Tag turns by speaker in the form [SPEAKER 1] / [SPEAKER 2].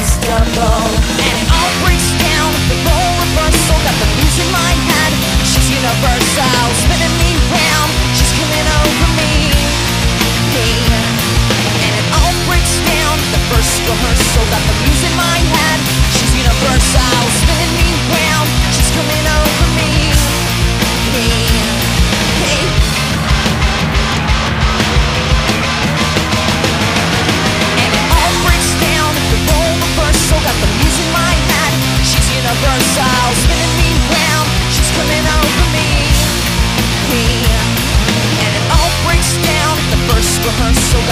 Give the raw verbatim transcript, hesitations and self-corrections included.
[SPEAKER 1] is double. And it all breaks down, the role reversal. Got the muse in my head, she's universal. Spinning me round, she's coming over me, me. And it all breaks down, the first rehearsal. Got the muse in my head, she's universal. Spinning me round, she's coming over me, me, me. And it all breaks down, the role reversal. Got the muse in my head, she's universal. Spinning me round, she's coming over me, me. And it all breaks down, the first rehearsal.